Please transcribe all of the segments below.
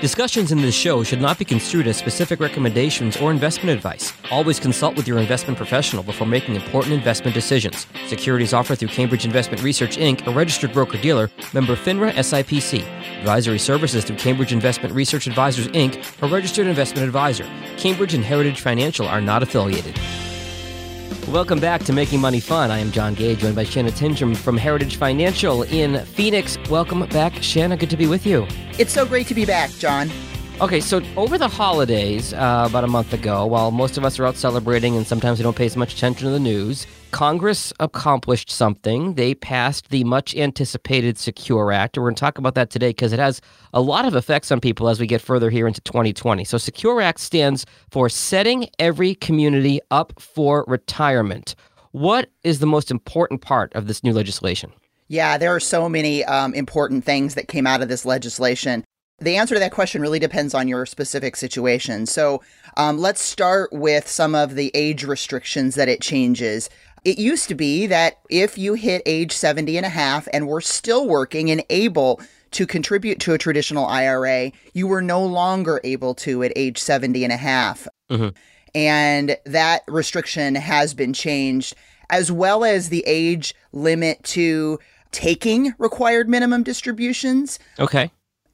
Discussions in this show should not be construed as specific recommendations or investment advice. Always consult with your investment professional before making important investment decisions. Securities offered through Cambridge Investment Research, Inc., a registered broker-dealer, member FINRA SIPC. Advisory services through Cambridge Investment Research Advisors, Inc., a registered investment advisor. Cambridge and Heritage Financial are not affiliated. Welcome back to Making Money Fun. I am John Gay, joined by Shanna Tindrum from Heritage Financial in Phoenix. Welcome back, Shanna. Good to be with you. It's so great to be back, John. Okay, so over the holidays, about a month ago, while most of us are out celebrating and sometimes we don't pay as much attention to the news, Congress accomplished something. They passed the much-anticipated Secure Act. We're going to talk about that today because it has a lot of effects on people as we get further here into 2020. So Secure Act stands for Setting Every Community Up for Retirement. What is the most important part of this new legislation? Yeah, there are so many important things that came out of this legislation. The answer to that question really depends on your specific situation. So let's start with some of the age restrictions that it changes. It used to be that if you hit age 70 and a half and were still working and able to contribute to a traditional IRA, you were no longer able to at age 70 and a half. Mm-hmm. And that restriction has been changed, as well as the age limit to taking required minimum distributions. Okay.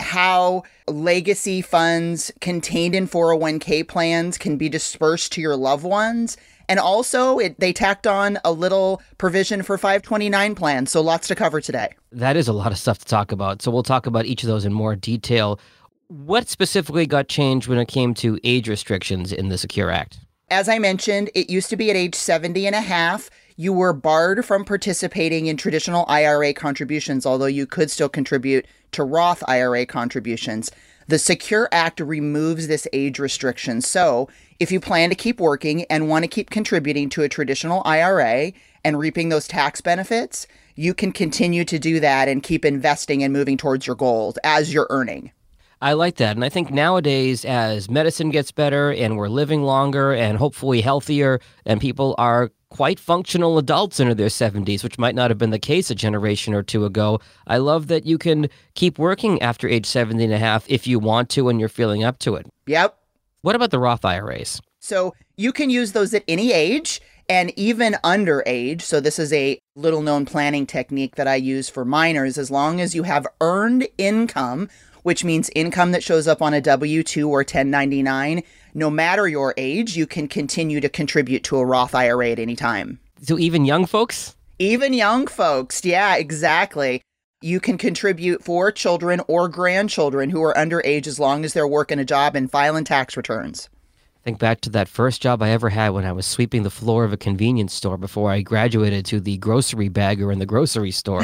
How legacy funds contained in 401k plans can be dispersed to your loved ones. And also, they tacked on a little provision for 529 plans. So lots to cover today. That is a lot of stuff to talk about. So we'll talk about each of those in more detail. What specifically got changed when it came to age restrictions in the Secure Act? As I mentioned, it used to be at age 70 and a half. You were barred from participating in traditional IRA contributions, although you could still contribute to Roth IRA contributions. The Secure Act removes this age restriction. So if you plan to keep working and want to keep contributing to a traditional IRA and reaping those tax benefits, you can continue to do that and keep investing and moving towards your goals as you're earning. I like that. And I think nowadays, as medicine gets better and we're living longer and hopefully healthier, and people are quite functional adults into their 70s, which might not have been the case a generation or two ago, I love that you can keep working after age 70 and a half if you want to and you're feeling up to it. Yep. What about the Roth IRAs? So you can use those at any age and even underage. So this is a little known planning technique that I use for minors. As long as you have earned income, which means income that shows up on a W-2 or 1099, no matter your age, you can continue to contribute to a Roth IRA at any time. So even young folks? Even young folks. Yeah, exactly. You can contribute for children or grandchildren who are underage as long as they're working a job and filing tax returns. Think back to that first job I ever had when I was sweeping the floor of a convenience store before I graduated to the grocery bagger in the grocery store.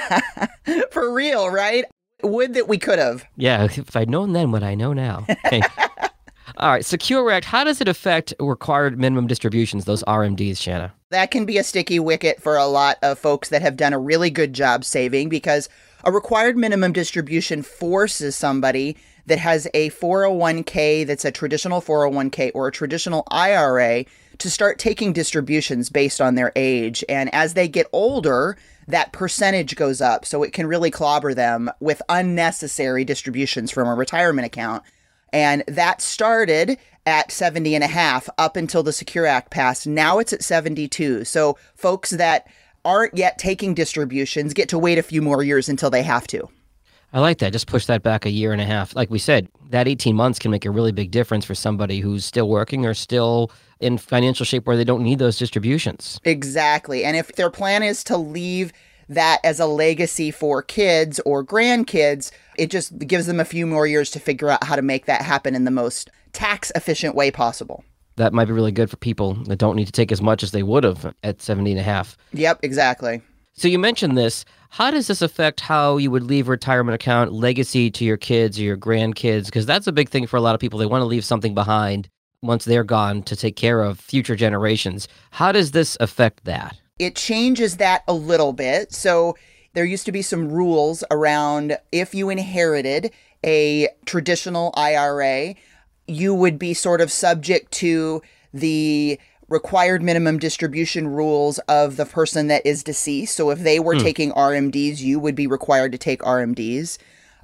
For real, right? Would that we could have. Yeah, if I'd known then what I know now. Okay. All right, Secure Act, how does it affect required minimum distributions, those RMDs, Shanna? That can be a sticky wicket for a lot of folks that have done a really good job saving, because a required minimum distribution forces somebody that has a 401k that's a traditional 401k or a traditional IRA to start taking distributions based on their age. And as they get older, that percentage goes up. So it can really clobber them with unnecessary distributions from a retirement account. And that started at 70 and a half up until the Secure Act passed. Now it's at 72. So folks that aren't yet taking distributions get to wait a few more years until they have to. I like that. Just push that back a year and a half. Like we said, that 18 months can make a really big difference for somebody who's still working or still in financial shape where they don't need those distributions. Exactly. And if their plan is to leave that as a legacy for kids or grandkids, it just gives them a few more years to figure out how to make that happen in the most tax efficient way possible. That might be really good for people that don't need to take as much as they would have at 70 and a half. Yep, exactly. So you mentioned this. How does this affect how you would leave a retirement account legacy to your kids or your grandkids? Because that's a big thing for a lot of people. They want to leave something behind once they're gone to take care of future generations. How does this affect that? It changes that a little bit. So there used to be some rules around if you inherited a traditional IRA, you would be sort of subject to the required minimum distribution rules of the person that is deceased. So if they were taking RMDs, you would be required to take RMDs.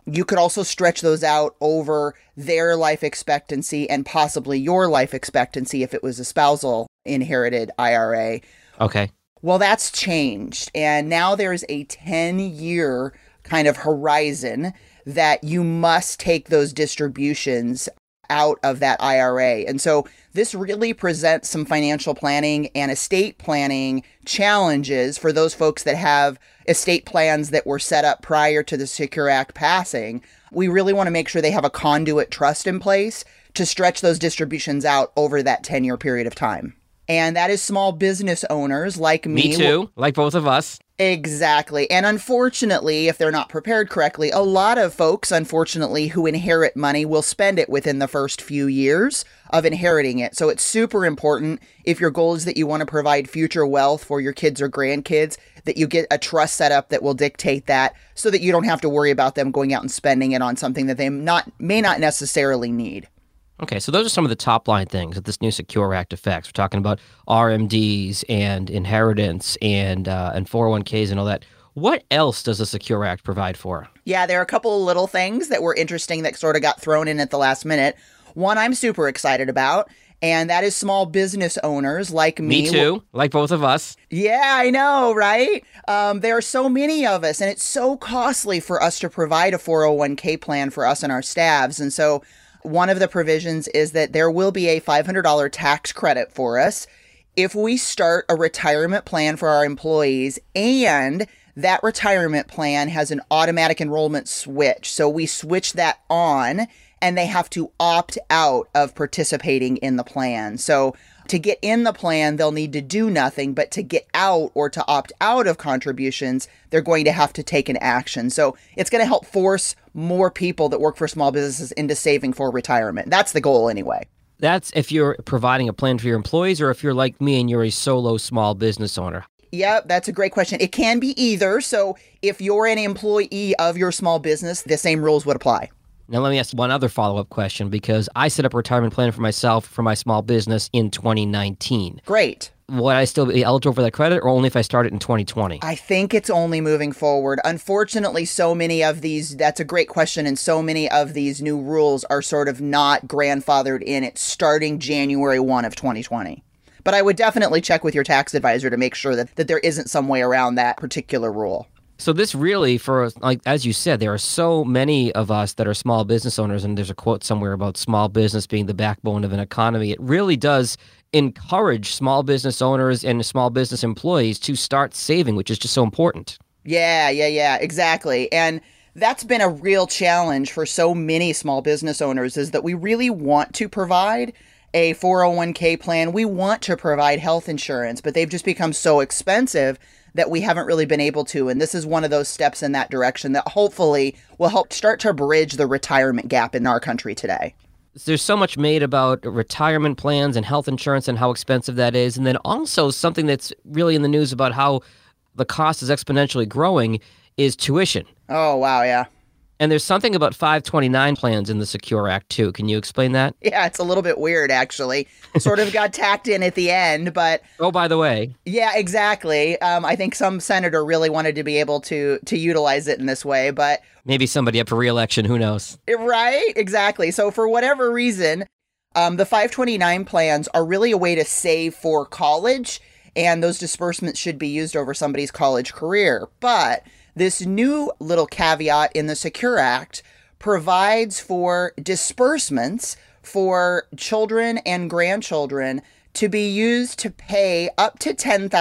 You could also stretch those out over their life expectancy and possibly your life expectancy if it was a spousal inherited IRA. Okay. Well, that's changed. And now there's a 10-year kind of horizon that you must take those distributions out of that IRA. And so this really presents some financial planning and estate planning challenges for those folks that have estate plans that were set up prior to the Secure Act passing. We really want to make sure they have a conduit trust in place to stretch those distributions out over that 10-year period of time. And that is small business owners like me. Me too, like both of us. Exactly. And unfortunately, if they're not prepared correctly, a lot of folks, unfortunately, who inherit money will spend it within the first few years of inheriting it. So it's super important, if your goal is that you want to provide future wealth for your kids or grandkids, that you get a trust set up that will dictate that so that you don't have to worry about them going out and spending it on something that they may not necessarily need. Okay, so those are some of the top line things that this new Secure Act affects. We're talking about RMDs and inheritance and 401ks and all that. What else does the Secure Act provide for? Yeah, there are a couple of little things that were interesting that sort of got thrown in at the last minute. One I'm super excited about, and that is small business owners like me. Me too, like both of us. Yeah, I know, right? There are so many of us, and it's so costly for us to provide a 401k plan for us and our staffs. And so one of the provisions is that there will be a $500 tax credit for us if we start a retirement plan for our employees, and that retirement plan has an automatic enrollment switch. So we switch that on, and they have to opt out of participating in the plan. So to get in the plan, they'll need to do nothing, but to get out or to opt out of contributions, they're going to have to take an action. So it's going to help force more people that work for small businesses into saving for retirement. That's the goal anyway. That's if you're providing a plan for your employees, or if you're like me and you're a solo small business owner. Yep, that's a great question. It can be either. So if you're an employee of your small business, the same rules would apply. Now, let me ask one other follow-up question, because I set up a retirement plan for myself for my small business in 2019. Great. Would I still be eligible for that credit, or only if I start it in 2020? I think it's only moving forward. Unfortunately, so many of these, that's a great question, and so many of these new rules are sort of not grandfathered in. It's starting January 1 of 2020. But I would definitely check with your tax advisor to make sure that there isn't some way around that particular rule. So this really, as you said, there are so many of us that are small business owners, and there's a quote somewhere about small business being the backbone of an economy. It really does encourage small business owners and small business employees to start saving, which is just so important. Yeah, exactly. And that's been a real challenge for so many small business owners, is that we really want to provide a 401k plan. We want to provide health insurance, but they've just become so expensive that we haven't really been able to. And this is one of those steps in that direction that hopefully will help start to bridge the retirement gap in our country today. There's so much made about retirement plans and health insurance and how expensive that is. And then also something that's really in the news about how the cost is exponentially growing is tuition. Oh, wow, yeah. And there's something about 529 plans in the Secure Act, too. Can you explain that? Yeah, it's a little bit weird, actually. Sort of got tacked in at the end, but... Oh, by the way. Yeah, exactly. I think some senator really wanted to be able to utilize it in this way, but... Maybe somebody up for re-election, who knows? Right, exactly. So for whatever reason, the 529 plans are really a way to save for college, and those disbursements should be used over somebody's college career. But this new little caveat in the Secure Act provides for disbursements for children and grandchildren to be used to pay up to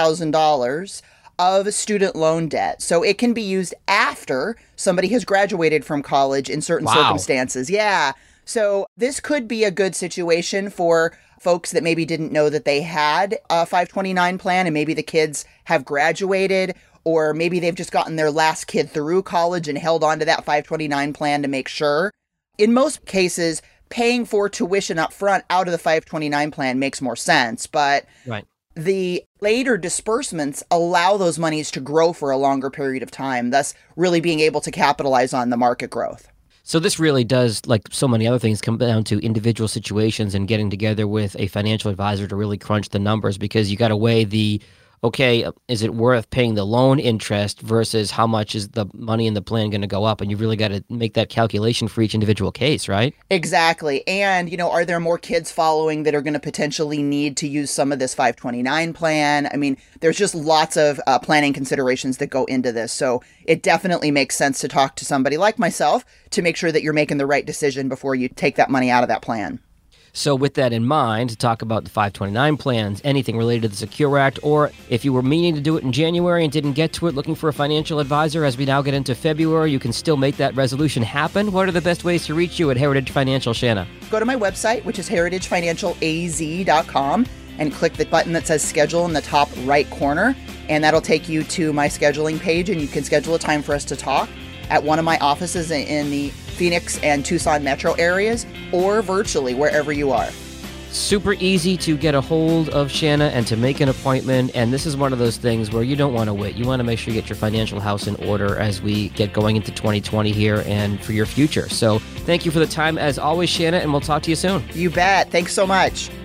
$10,000 of student loan debt. So it can be used after somebody has graduated from college in certain circumstances. Yeah. So this could be a good situation for folks that maybe didn't know that they had a 529 plan, and maybe the kids have graduated, or maybe they've just gotten their last kid through college and held on to that 529 plan to make sure. In most cases, paying for tuition up front out of the 529 plan makes more sense, but right. The later disbursements allow those monies to grow for a longer period of time, thus really being able to capitalize on the market growth. So this really does, like so many other things, come down to individual situations and getting together with a financial advisor to really crunch the numbers, because you got to weigh the okay, is it worth paying the loan interest versus how much is the money in the plan going to go up? And you've really got to make that calculation for each individual case, right? Exactly. And, are there more kids following that are going to potentially need to use some of this 529 plan? I mean, there's just lots of planning considerations that go into this. So it definitely makes sense to talk to somebody like myself to make sure that you're making the right decision before you take that money out of that plan. So with that in mind, to talk about the 529 plans, anything related to the Secure Act, or if you were meaning to do it in January and didn't get to it, looking for a financial advisor as we now get into February, you can still make that resolution happen. What are the best ways to reach you at Heritage Financial, Shanna? Go to my website, which is heritagefinancialaz.com, and click the button that says schedule in the top right corner, and that'll take you to my scheduling page, and you can schedule a time for us to talk at one of my offices in the Phoenix and Tucson metro areas, or virtually wherever you are. Super easy to get a hold of Shanna and to make an appointment, and this is one of those things where you don't want to wait. You want to make sure you get your financial house in order as we get going into 2020 here and for your future. So thank you for the time as always, Shanna, and we'll talk to you soon. You bet. Thanks so much.